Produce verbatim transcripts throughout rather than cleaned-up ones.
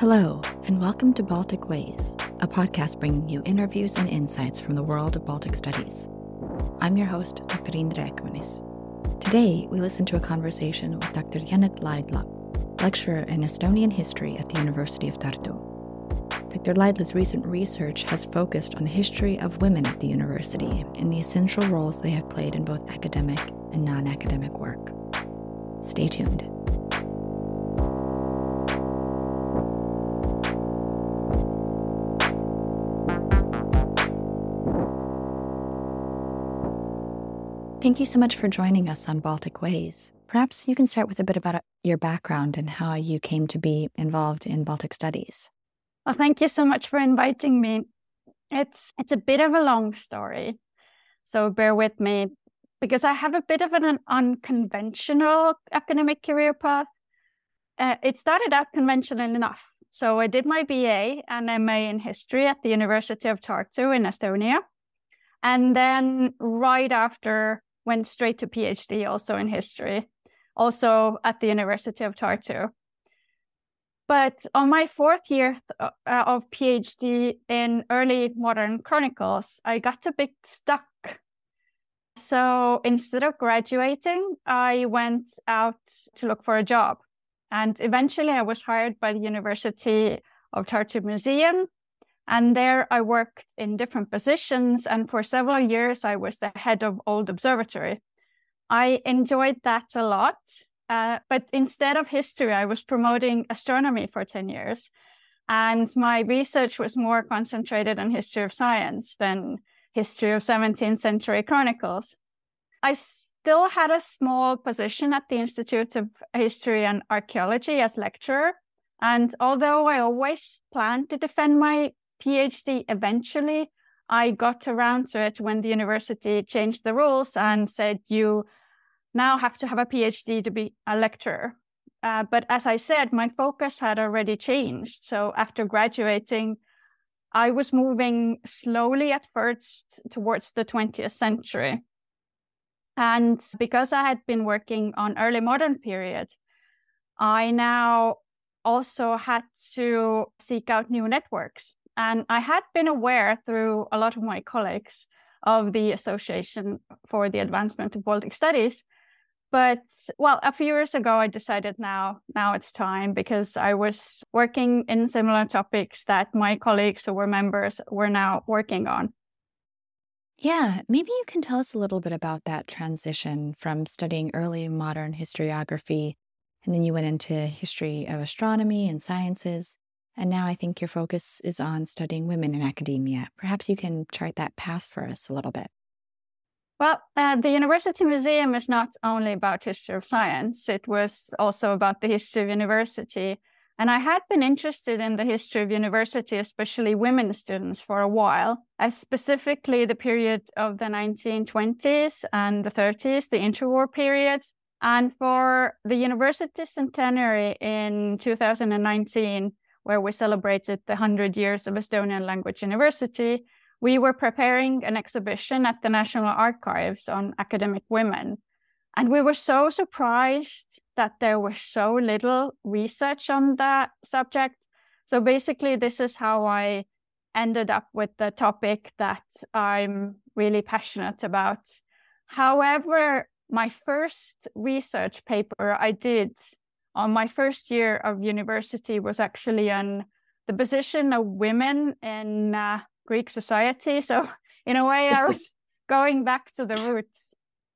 Hello, and welcome to Baltic Ways, a podcast bringing you interviews and insights from the world of Baltic studies. I'm your host, Doctor Indra Ekmanis. Today, we listen to a conversation with Doctor Jannet Laidla, lecturer in Estonian history at the University of Tartu. Doctor Laidla's recent research has focused on the history of women at the university and the essential roles they have played in both academic and non-academic work. Stay tuned. Thank you so much for joining us on Baltic Ways. Perhaps you can start with a bit about your background and how you came to be involved in Baltic studies. Well, thank you so much for inviting me. It's it's a bit of a long story, so bear with me, because I have a bit of an unconventional academic career path. Uh, it started out conventional enough. So I did my B A and M A in history at the University of Tartu in Estonia. And then right after, went straight to PhD also in history, also at the University of Tartu. But on my fourth year th- uh, of PhD in early modern chronicles, I got a bit stuck. So instead of graduating, I went out to look for a job. And eventually I was hired by the University of Tartu Museum. And there I worked in different positions. And for several years, I was the head of Old Observatory. I enjoyed that a lot. Uh, but instead of history, I was promoting astronomy for ten years. And my research was more concentrated on history of science than history of seventeenth century chronicles. I still had a small position at the Institute of History and Archaeology as lecturer. And although I always planned to defend my PhD eventually, I got around to it when the university changed the rules and said you now have to have a PhD to be a lecturer. Uh, but as I said, my focus had already changed. So after graduating, I was moving slowly at first towards the twentieth century. And because I had been working on early modern period, I now also had to seek out new networks. And I had been aware through a lot of my colleagues of the Association for the Advancement of Baltic Studies. But, well, a few years ago, I decided now, now it's time, because I was working in similar topics that my colleagues who were members were now working on. Yeah, maybe you can tell us a little bit about that transition from studying early modern historiography, and then you went into history of astronomy and sciences. And now I think your focus is on studying women in academia. Perhaps you can chart that path for us a little bit. Well, uh, the University Museum is not only about history of science. It was also about the history of university. And I had been interested in the history of university, especially women students, for a while, as specifically the period of the nineteen twenties and the thirties, the interwar period. And for the university centenary in two thousand nineteen, where we celebrated the one hundred years of Estonian Language University, we were preparing an exhibition at the National Archives on academic women. And we were so surprised that there was so little research on that subject. So basically, this is how I ended up with the topic that I'm really passionate about. However, my first research paper I did on my first year of university was actually on the position of women in uh, Greek society. So in a way, I was going back to the roots.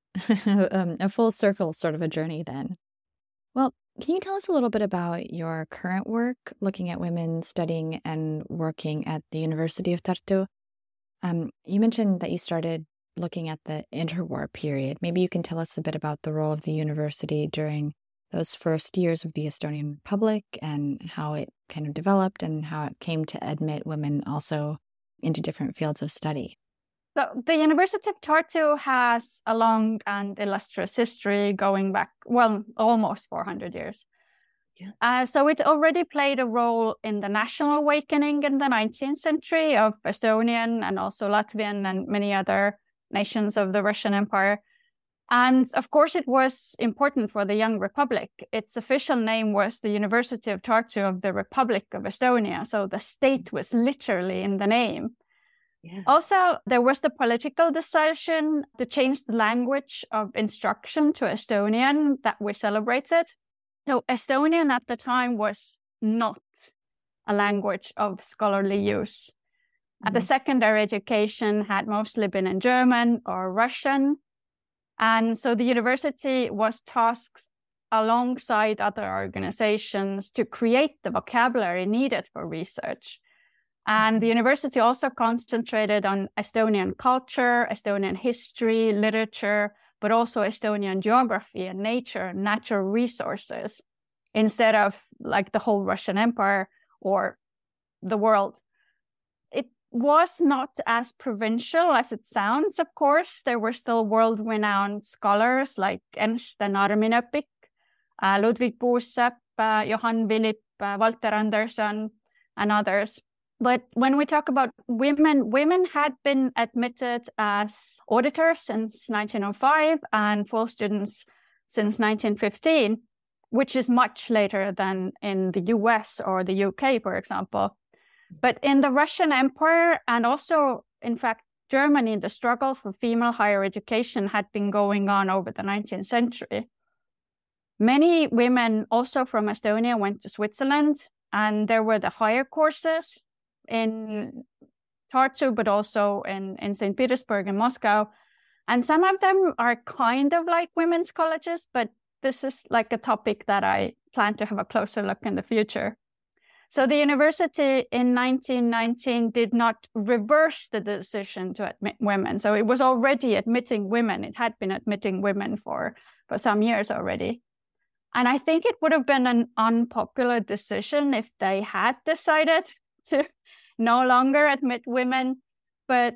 um, a full circle sort of a journey then. Well, can you tell us a little bit about your current work, looking at women studying and working at the University of Tartu? Um, you mentioned that you started looking at the interwar period. Maybe you can tell us a bit about the role of the university during those first years of the Estonian Republic and how it kind of developed and how it came to admit women also into different fields of study. So the University of Tartu has a long and illustrious history going back, well, almost four hundred years. Yeah. Uh, so it already played a role in the national awakening in the nineteenth century of Estonian and also Latvian and many other nations of the Russian Empire. And of course, it was important for the young republic. Its official name was the University of Tartu of the Republic of Estonia. So the state was literally in the name. Yeah. Also, there was the political decision to change the language of instruction to Estonian that we celebrated. So Estonian at the time was not a language of scholarly use. Mm-hmm. And the secondary education had mostly been in German or Russian. And so the university was tasked alongside other organizations to create the vocabulary needed for research. And the university also concentrated on Estonian culture, Estonian history, literature, but also Estonian geography and nature and natural resources, instead of like the whole Russian Empire or the world. It was not as provincial as it sounds, of course. There were still world-renowned scholars like Ernst and Armin Öpik, uh, Ludwig Puusepp, uh, Johann Philipp, uh, Walter Anderson, and others. But when we talk about women, women had been admitted as auditors since nineteen oh five and full students since nineteen fifteen, which is much later than in the U S or the U K, for example. But in the Russian Empire and also, in fact, Germany, the struggle for female higher education had been going on over the nineteenth century. Many women also from Estonia went to Switzerland, and there were the higher courses in Tartu, but also in, in Saint Petersburg and Moscow. And some of them are kind of like women's colleges, but this is like a topic that I plan to have a closer look in the future. So the university in nineteen nineteen did not reverse the decision to admit women. So it was already admitting women. It had been admitting women for, for some years already. And I think it would have been an unpopular decision if they had decided to no longer admit women. But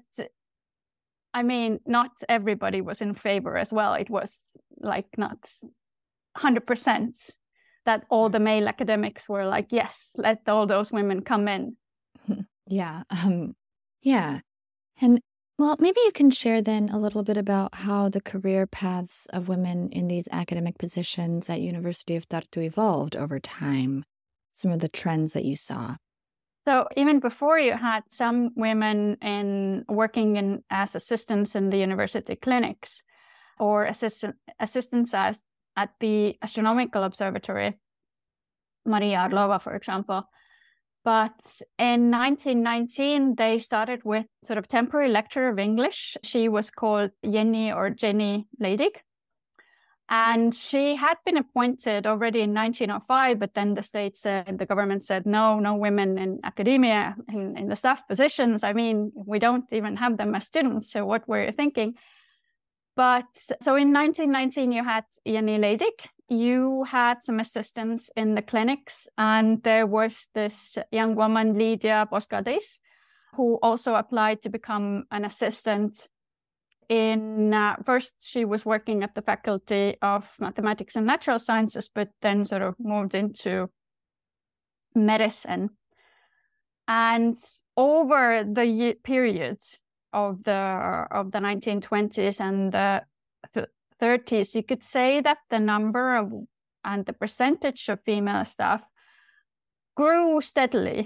I mean, not everybody was in favor as well. It was like not one hundred percent that all the male academics were like, yes, let all those women come in. Yeah. Um, yeah. And well, maybe you can share then a little bit about how the career paths of women in these academic positions at University of Tartu evolved over time, some of the trends that you saw. So even before, you had some women in working in as assistants in the university clinics or assistant assistants as at the astronomical observatory, Maria Arlova, for example. But in nineteen nineteen, they started with sort of temporary lecturer of English. She was called Jenny or Jenny Leidig. And she had been appointed already in nineteen oh five, but then the state said, the government said, no, no women in academia, in, in the staff positions. I mean, we don't even have them as students. So what were you thinking? But so in nineteen nineteen, you had Jenny Leidig. You had some assistants in the clinics, and there was this young woman, Lydia Boskadis, who also applied to become an assistant in, uh, first she was working at the Faculty of Mathematics and Natural Sciences, but then sort of moved into medicine. And over the period of the of the nineteen twenties and the thirties, you could say that the number of and the percentage of female staff grew steadily.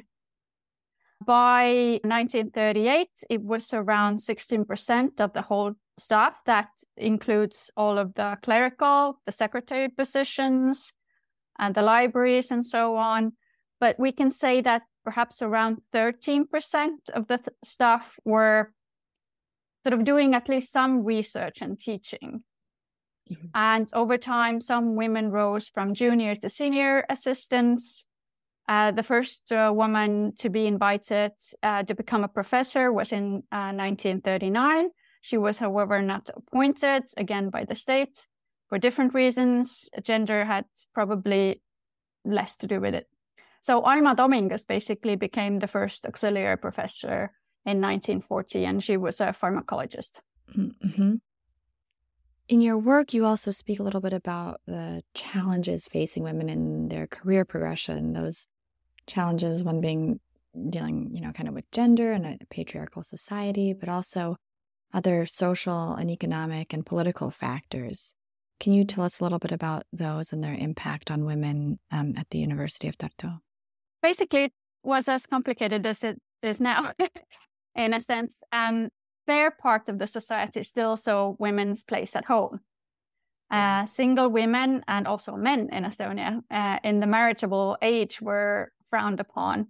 By nineteen thirty-eight, it was around sixteen percent of the whole staff. That includes all of the clerical, the secretary positions, and the libraries and so on. But we can say that perhaps around thirteen percent of the th- staff were sort of doing at least some research and teaching. Mm-hmm. And over time, some women rose from junior to senior assistants. Uh, the first uh, woman to be invited uh, to become a professor was in uh, nineteen thirty-nine. She was, however, not appointed, again, by the state for different reasons. Gender had probably less to do with it. So Alma Dominguez basically became the first auxiliary professor in nineteen forty, and she was a pharmacologist. Mm-hmm. In your work, you also speak a little bit about the challenges facing women in their career progression. Those challenges, one being dealing, you know, kind of with gender and a patriarchal society, but also other social and economic and political factors. Can you tell us a little bit about those and their impact on women um, at the University of Tartu? Basically, it was as complicated as it is now, in a sense. Um, their part of the society still saw women's place at home. Uh, single women and also men in Estonia uh, in the marriageable age were frowned upon.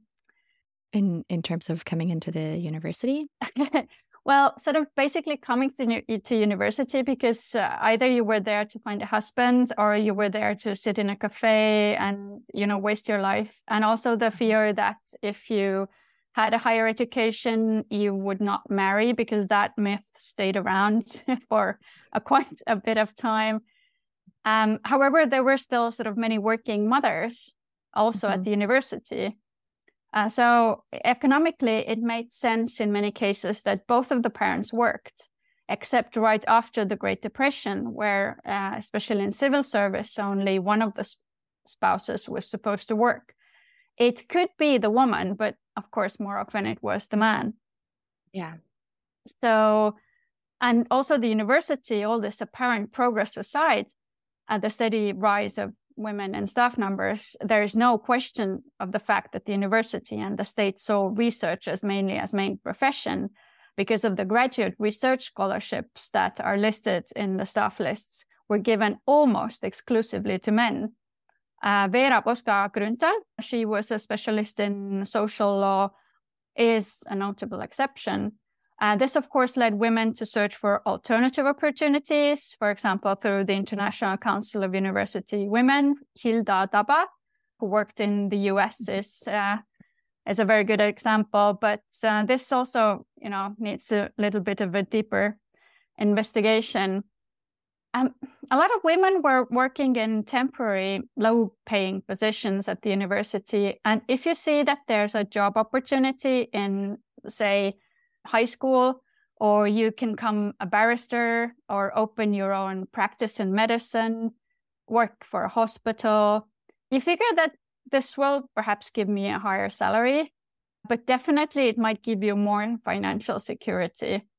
In in terms of coming into the university? Well, sort of basically coming to, to university because uh, either you were there to find a husband or you were there to sit in a cafe and, you know, waste your life. And also the fear that if you had a higher education, you would not marry because that myth stayed around for a quite a bit of time. Um, however, there were still sort of many working mothers also mm-hmm. at the university. Uh, so economically, it made sense in many cases that both of the parents worked, except right after the Great Depression, where, uh, especially in civil service, only one of the spouses was supposed to work. It could be the woman, but of course, more often it was the man. Yeah. So, and also the university, all this apparent progress aside, uh, the steady rise of women and staff numbers, there is no question of the fact that the university and the state saw research as mainly as main profession because of the graduate research scholarships that are listed in the staff lists were given almost exclusively to men. Uh, Veera Poska-Grünthal, she was a specialist in social law, is a notable exception. Uh, this, of course, led women to search for alternative opportunities, for example, through the International Council of University Women. Hilda Taba, who worked in the U S, is, uh, is a very good example. But uh, this also, you know, needs a little bit of a deeper investigation. Um, a lot of women were working in temporary, low-paying positions at the university. And if you see that there's a job opportunity in, say, high school, or you can become a barrister or open your own practice in medicine, work for a hospital. You figure that this will perhaps give me a higher salary, but definitely it might give you more financial security.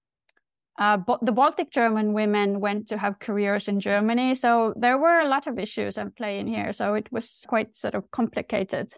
Uh, but the Baltic German women went to have careers in Germany, so there were a lot of issues at play in here, so it was quite sort of complicated.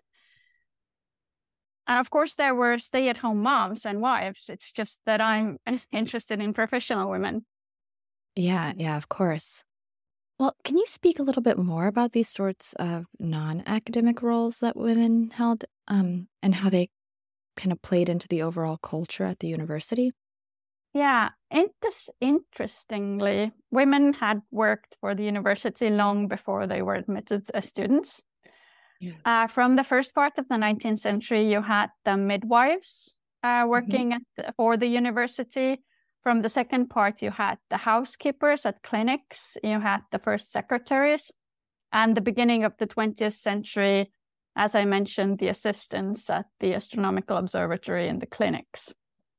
And of course, there were stay-at-home moms and wives. It's just that I'm interested in professional women. Yeah, yeah, of course. Well, can you speak a little bit more about these sorts of non-academic roles that women held um, and how they kind of played into the overall culture at the university? Yeah, inter- interestingly, women had worked for the university long before they were admitted as students. Yeah. Uh, from the first part of the nineteenth century, you had the midwives uh, working mm-hmm. at, for the university. From the second part, you had the housekeepers at clinics. You had the first secretaries. And the beginning of the twentieth century, as I mentioned, the assistants at the astronomical observatory and the clinics.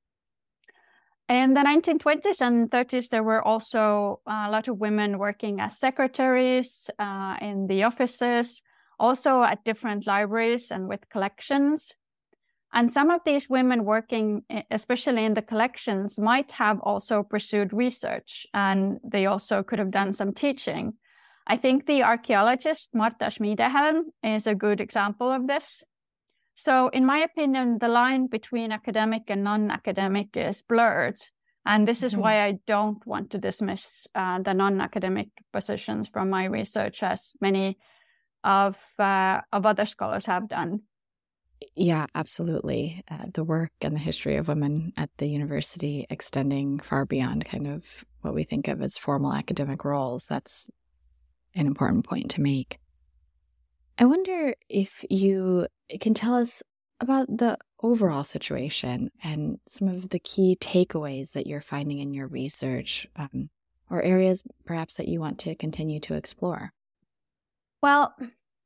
In the nineteen twenties and thirties, there were also a lot of women working as secretaries uh, in the offices, also at different libraries and with collections. And some of these women working, especially in the collections, might have also pursued research, and they also could have done some teaching. I think the archaeologist Marta Schmiedehelm is a good example of this. So in my opinion, the line between academic and non-academic is blurred. And this is mm-hmm. why I don't want to dismiss uh, the non-academic positions from my research, as many of uh, of other scholars have done. Yeah, absolutely. Uh, the work and the history of women at the university extending far beyond kind of what we think of as formal academic roles. That's an important point to make. I wonder if you can tell us about the overall situation and some of the key takeaways that you're finding in your research, um, or areas perhaps that you want to continue to explore. Well,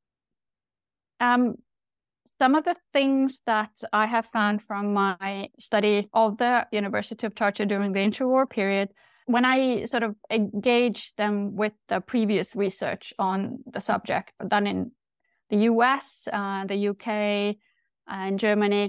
um, some of the things that I have found from my study of the University of Tartu during the interwar period, when I sort of engaged them with the previous research on the subject done in the U S, uh, the U K, and Germany,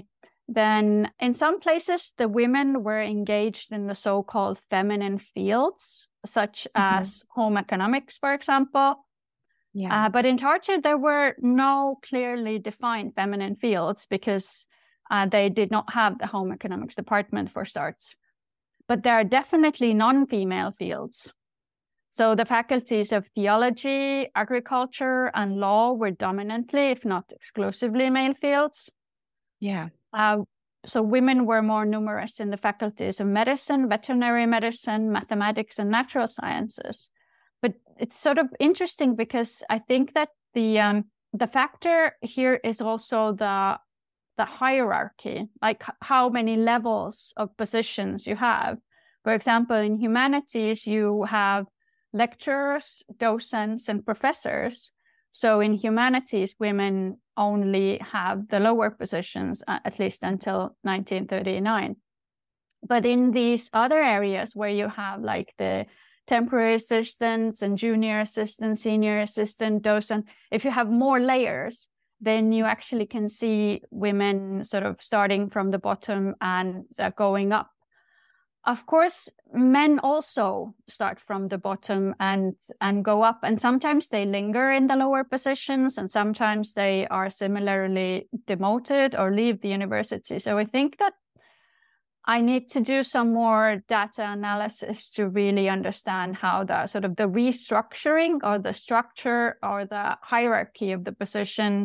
then in some places, the women were engaged in the so-called feminine fields, such mm-hmm. as home economics, for example. Yeah. Uh, but in Tartu, there were no clearly defined feminine fields because uh, they did not have the home economics department for starts. But there are definitely non-female fields. So the faculties of theology, agriculture, and law were dominantly, if not exclusively, male fields. Yeah. Uh, so women were more numerous in the faculties of medicine, veterinary medicine, mathematics, and natural sciences. But it's sort of interesting because I think that the um, the factor here is also the the hierarchy, like how many levels of positions you have. For example, in humanities, you have lecturers, docents, and professors. So in humanities, women only have the lower positions, uh, at least until nineteen thirty-nine. But in these other areas where you have like the temporary assistants and junior assistant, senior assistant, docent, if you have more layers, then you actually can see women sort of starting from the bottom and uh, going up. Of course, men also start from the bottom and, and go up, and sometimes they linger in the lower positions, and sometimes they are similarly demoted or leave the university. So I think that I need to do some more data analysis to really understand how the sort of the restructuring or the structure or the hierarchy of the position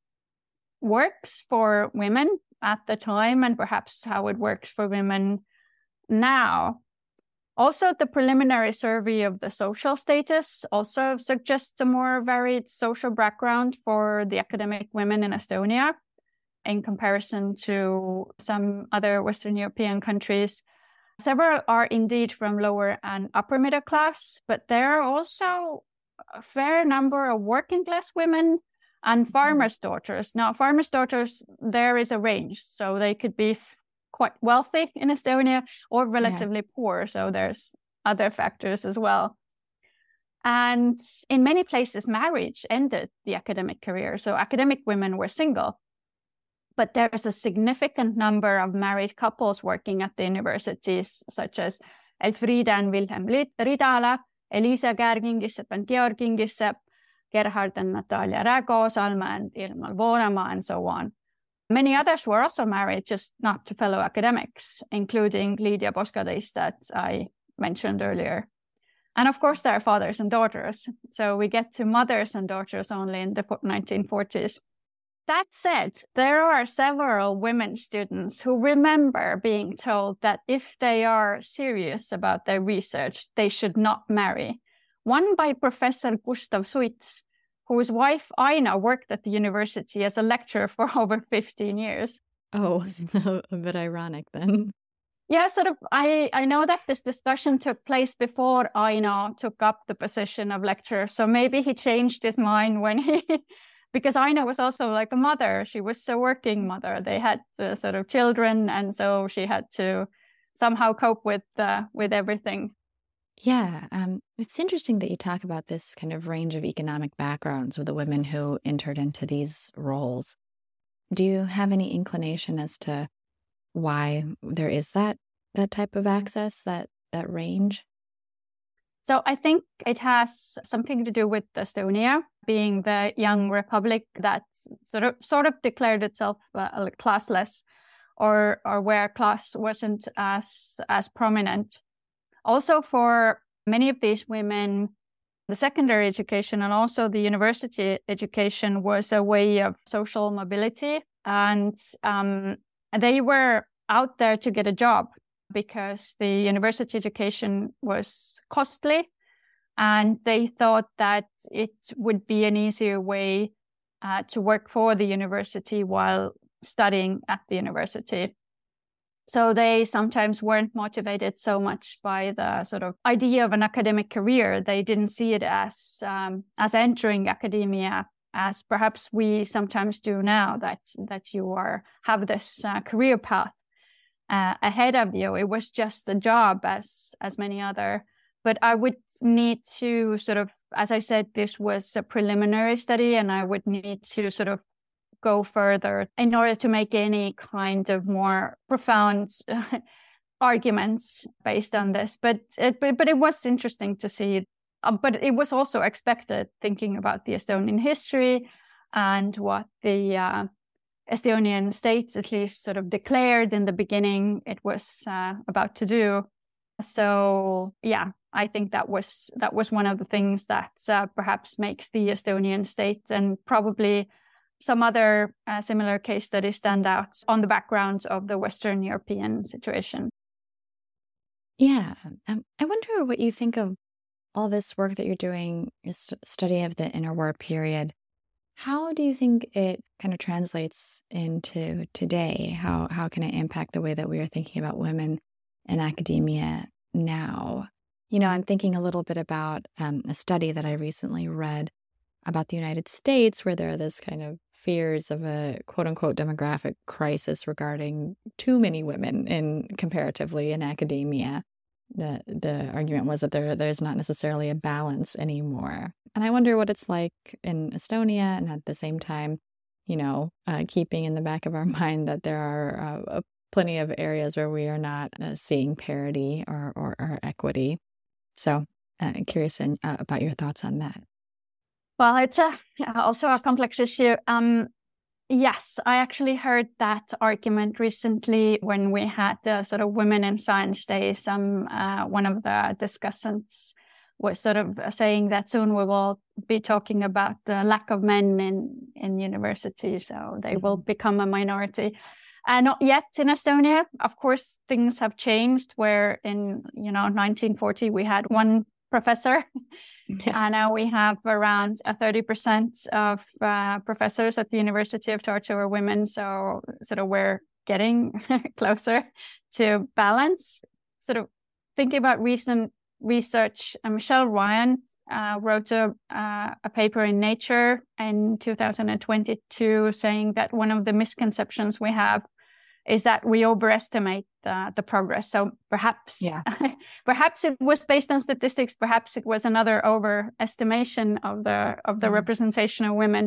works for women at the time, and perhaps how it works for women now. Also, the preliminary survey of the social status also suggests a more varied social background for the academic women in Estonia in comparison to some other Western European countries. Several are indeed from lower and upper middle class, but there are also a fair number of working class women and farmers' daughters. Now, farmers' daughters, there is a range. So they could be quite wealthy in Estonia or relatively yeah. poor. So there's other factors as well. And in many places, marriage ended the academic career. So academic women were single. But there's a significant number of married couples working at the universities, such as Elfriede and Wilhelm Ridala, Elisa Gergingissep and Georg Gingissep, Gerhard and Natalia Rägo, Salma and Ilmar Vuorenmaa, and so on. Many others were also married, just not to fellow academics, including Lydia Boskadis that I mentioned earlier. And of course, there are fathers and daughters. So we get to mothers and daughters only in the nineteen forties. That said, there are several women students who remember being told that if they are serious about their research, they should not marry. One by Professor Gustav Suits, whose wife Aina worked at the university as a lecturer for over fifteen years. Oh, a bit ironic then. Yeah, sort of. I, I know that this discussion took place before Aina took up the position of lecturer. So maybe he changed his mind when he... Because Aina was also like a mother. She was a working mother. They had uh, sort of children, and so she had to somehow cope with uh, with everything. Yeah, um, it's interesting that you talk about this kind of range of economic backgrounds with the women who entered into these roles. Do you have any inclination as to why there is that that type of access, that that range? So I think it has something to do with Estonia being the young republic that sort of sort of declared itself uh, classless, or or where class wasn't as as prominent. Also, for many of these women, the secondary education and also the university education was a way of social mobility, and um, they were out there to get a job because the university education was costly, and they thought that it would be an easier way uh, to work for the university while studying at the university. So they sometimes weren't motivated so much by the sort of idea of an academic career. They didn't see it as um, as entering academia, as perhaps we sometimes do now, that that you are have this uh, career path uh, ahead of you. It was just a job as as many other. But I would need to sort of, as I said, this was a preliminary study, and I would need to sort of go further in order to make any kind of more profound arguments based on this. But it, but, but it was interesting to see. Uh, but it was also expected, thinking about the Estonian history and what the uh, Estonian state at least sort of declared in the beginning it was uh, about to do. So yeah, I think that was that was one of the things that uh, perhaps makes the Estonian state and probably some other uh, similar case studies stand out on the background of the Western European situation. Yeah, um, I wonder what you think of all this work that you're doing, is study of the interwar period. How do you think it kind of translates into today? How how can it impact the way that we are thinking about women in academia now? You know, I'm thinking a little bit about um, a study that I recently read about the United States, where there are this kind of fears of a quote unquote demographic crisis regarding too many women in comparatively in academia. The the argument was that there there's not necessarily a balance anymore. And I wonder what it's like in Estonia, and at the same time, you know, uh, keeping in the back of our mind that there are uh, plenty of areas where we are not uh, seeing parity or, or, or equity. So uh, curious in, uh, about your thoughts on that. Well, it's a, also a complex issue. Um, yes, I actually heard that argument recently when we had the sort of Women in Science Day. Some uh, one of the discussants was sort of saying that soon we will be talking about the lack of men in, in university, so they will become a minority. Uh, not yet in Estonia. Of course, things have changed where in, you know, nineteen forty, we had one professor. Yeah. And now we have around uh, thirty percent of uh, professors at the University of Tartu are women. So sort of we're getting closer to balance. Sort of thinking about recent research, uh, Michelle Ryan uh, wrote a, uh, a paper in Nature in two thousand twenty-two saying that one of the misconceptions we have is that we overestimate uh, the progress. So perhaps, yeah. perhaps it was based on statistics. Perhaps it was another overestimation of the of the mm. representation of women.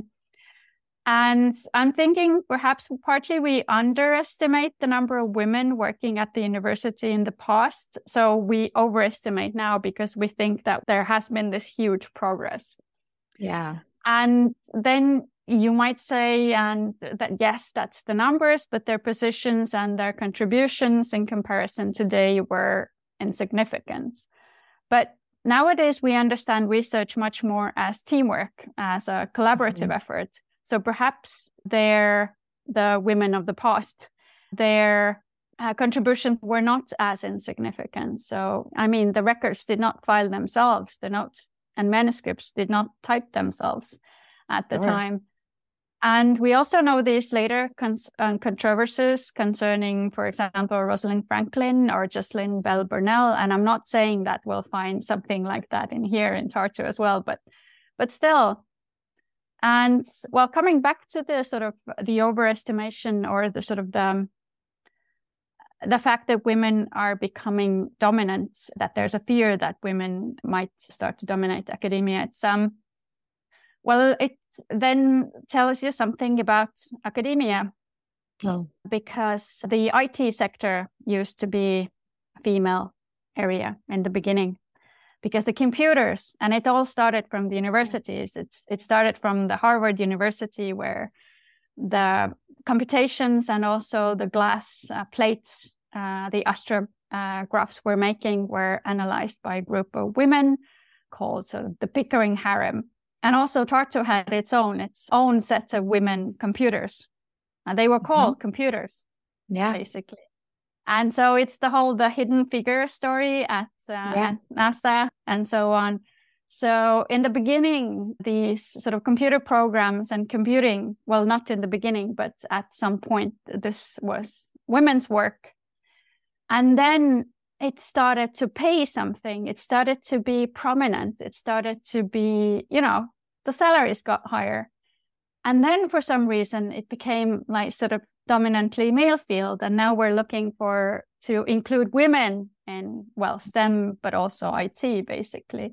And I'm thinking perhaps partly we underestimate the number of women working at the university in the past. So we overestimate now because we think that there has been this huge progress. Yeah. And then you might say, and that yes, that's the numbers, but their positions and their contributions in comparison today were insignificant. But nowadays we understand research much more as teamwork, as a collaborative mm-hmm. effort. So perhaps they're the women of the past, their uh, contributions were not as insignificant. So, I mean, the records did not file themselves, the notes and manuscripts did not type themselves at the sure. time. And we also know these later cons- uh, controversies concerning, for example, Rosalind Franklin or Jocelyn Bell Burnell. And I'm not saying that we'll find something like that in here in Tartu as well, but but still. And well, coming back to the sort of the overestimation or the sort of the, the fact that women are becoming dominant, that there's a fear that women might start to dominate academia. It's um, well, it then tells you something about academia. Oh. Because the I T sector used to be a female area in the beginning. Because the computers, and it all started from the universities. It's it started from the Harvard University, where the computations and also the glass uh, plates, uh, the astrographs we're making were analyzed by a group of women called sort of the Pickering Harem. And also Tartu had its own, its own set of women computers. And they were called mm-hmm. computers, yeah. basically. And so it's the whole, the hidden figure story at, uh, yeah. at NASA and so on. So in the beginning, these sort of computer programs and computing, well, not in the beginning, but at some point, this was women's work. And then it started to pay something. It started to be prominent. It started to be, you know, the salaries got higher. And then for some reason, it became like sort of dominantly male field. And now we're looking for to include women in, well, STEM, but also I T, basically.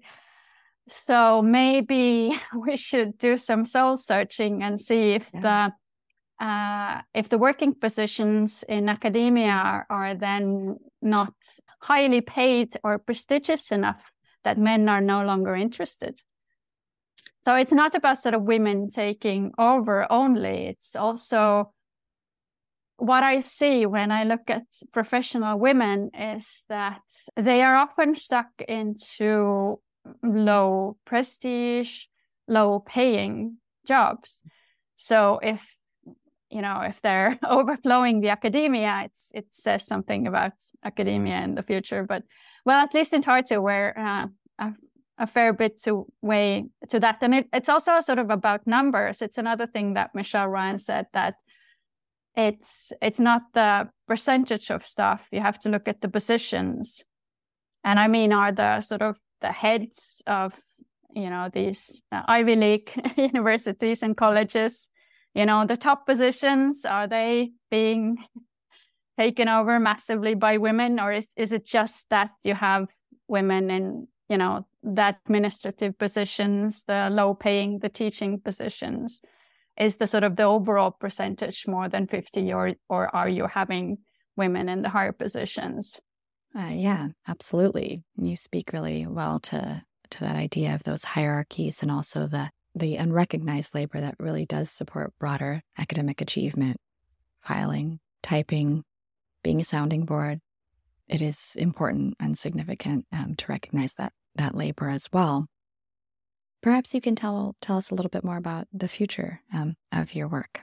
So maybe we should do some soul searching and see if yeah. the uh, if the working positions in academia are, are then not highly paid or prestigious enough, that men are no longer interested. So it's not about sort of women taking over only. It's also what I see when I look at professional women is that they are often stuck into low prestige, low paying jobs. So if, you know, if they're overflowing the academia, it's it says something about academia in the future. But well, at least in Tartu, where uh, a, a fair bit to way to that. And it, it's also sort of about numbers. It's another thing that Michelle Ryan said, that it's it's not the percentage of stuff. You have to look at the positions. And I mean, are the sort of the heads of, you know, these uh, Ivy League universities and colleges, you know, the top positions, are they being taken over massively by women? Or is, is it just that you have women in, you know, the administrative positions, the low paying, the teaching positions? Is the sort of the overall percentage more than fifty, or or are you having women in the higher positions? Uh, yeah, absolutely. You speak really well to to that idea of those hierarchies, and also the the unrecognized labor that really does support broader academic achievement. Filing, typing, being a sounding board. It is important and significant um, to recognize that that labor as well. Perhaps you can tell tell us a little bit more about the future um, of your work.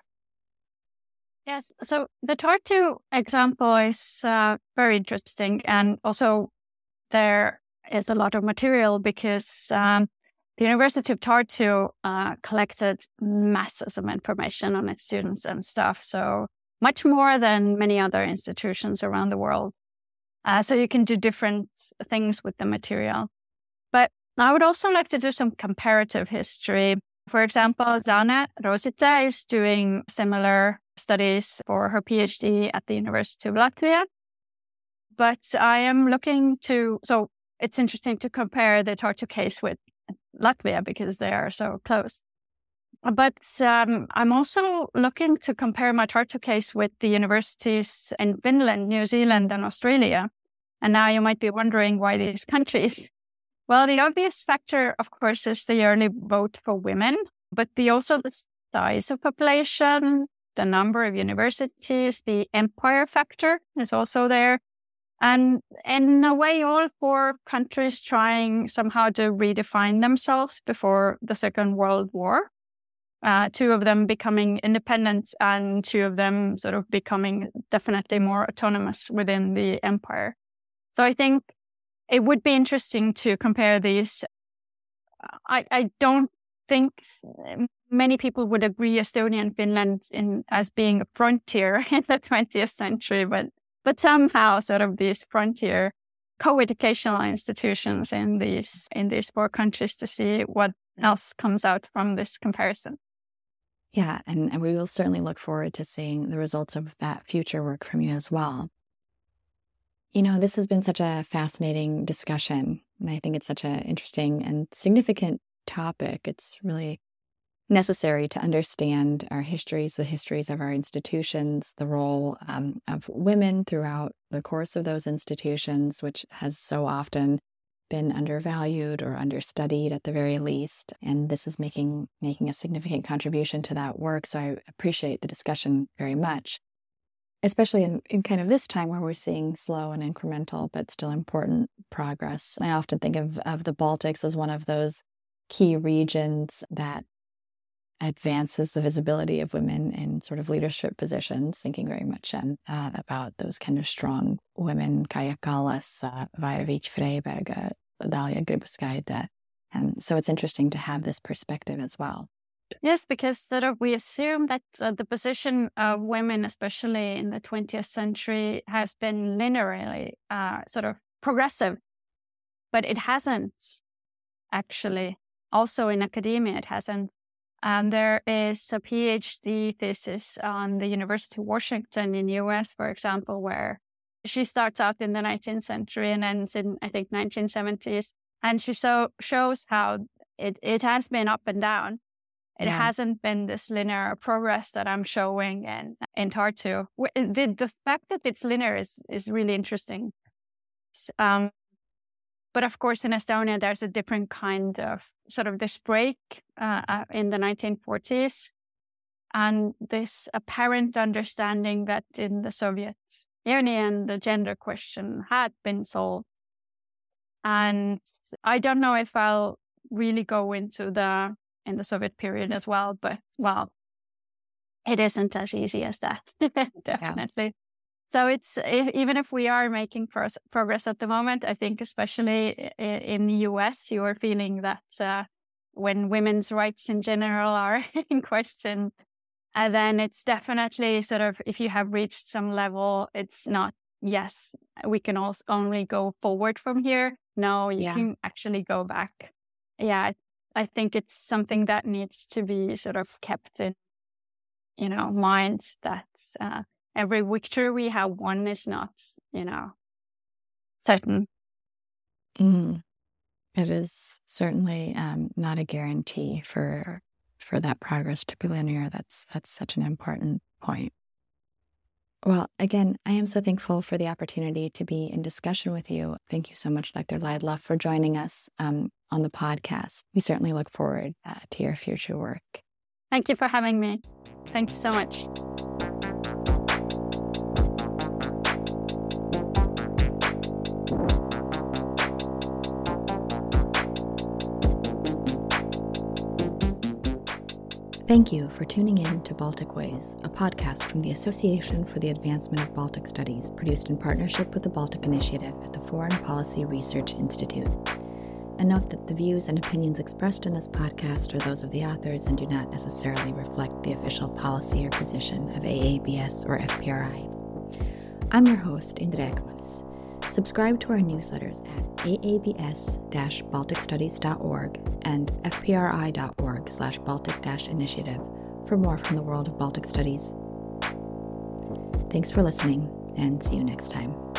Yes, so the Tartu example is uh, very interesting, and also there is a lot of material because um, the University of Tartu uh, collected masses of information on its students and staff, so much more than many other institutions around the world. Uh, so you can do different things with the material. But I would also like to do some comparative history. For example, Zane Rosita is doing similar studies for her PhD at the University of Latvia. But I am looking to, so it's interesting to compare the Tartu case with Latvia because they are so close. But um, I'm also looking to compare my Tartu case with the universities in Finland, New Zealand, and Australia. And now you might be wondering why these countries. Well, the obvious factor, of course, is the yearly vote for women, but the also the size of population, the number of universities, the empire factor is also there. And in a way, all four countries trying somehow to redefine themselves before the Second World War. Uh, two of them becoming independent and two of them sort of becoming definitely more autonomous within the empire. So I think it would be interesting to compare these. I, I don't think many people would agree Estonia and Finland in as being a frontier in the twentieth century, but but somehow sort of these frontier co-educational institutions in these in these four countries to see what else comes out from this comparison. Yeah, and, and we will certainly look forward to seeing the results of that future work from you as well. You know, this has been such a fascinating discussion, and I think it's such an interesting and significant topic. It's really necessary to understand our histories, the histories of our institutions, the role um, of women throughout the course of those institutions, which has so often been undervalued or understudied at the very least. And this is making making a significant contribution to that work. So I appreciate the discussion very much, especially in, in kind of this time where we're seeing slow and incremental, but still important progress. I often think of, of the Baltics as one of those key regions that advances the visibility of women in sort of leadership positions, thinking very much um, uh, about those kind of strong women, Kaja Kallas, uh, Vaida Vich-Freiberg, Dalia Grybauskaite. And so it's interesting to have this perspective as well. Yes, because sort of we assume that uh, the position of women, especially in the twentieth century, has been linearly uh, sort of progressive, but it hasn't actually. Also in academia, it hasn't. Um, there is a PhD thesis on the University of Washington in U S, for example, where she starts out in the nineteenth century and ends in, I think, nineteen seventies. And she so shows how it, it has been up and down. It yeah. hasn't been this linear progress that I'm showing in, in Tartu. The, the fact that it's linear is, is really interesting. Um, but of course, in Estonia, there's a different kind of sort of this break uh, in the nineteen forties and this apparent understanding that in the Soviet Union, the gender question had been solved. And I don't know if I'll really go into the in the Soviet period as well, but well, it isn't as easy as that, definitely. Yeah. So it's if, even if we are making pro- progress at the moment, I think especially in the U S, you are feeling that uh, when women's rights in general are in question, and then it's definitely sort of, if you have reached some level, it's not, yes, we can also only go forward from here. No, you yeah. can actually go back. Yeah, I think it's something that needs to be sort of kept in, you know, mind that uh, every victory we have won is not, you know, certain. Mm. It is certainly um, not a guarantee for for that progress to be linear. That's that's such an important point. Well, again, I am so thankful for the opportunity to be in discussion with you. Thank you so much, Doctor Laidlaw, for joining us um, on the podcast. We certainly look forward uh, to your future work. Thank you for having me. Thank you so much. Thank you for tuning in to Baltic Ways, a podcast from the Association for the Advancement of Baltic Studies, produced in partnership with the Baltic Initiative at the Foreign Policy Research Institute. And note that the views and opinions expressed in this podcast are those of the authors and do not necessarily reflect the official policy or position of A A B S or F P R I. I'm your host, Indra Ekmanis. Subscribe to our newsletters at a a b s dash baltic studies dot org and f p r i dot org slash baltic dash initiative for more from the world of Baltic studies. Thanks for listening, and see you next time.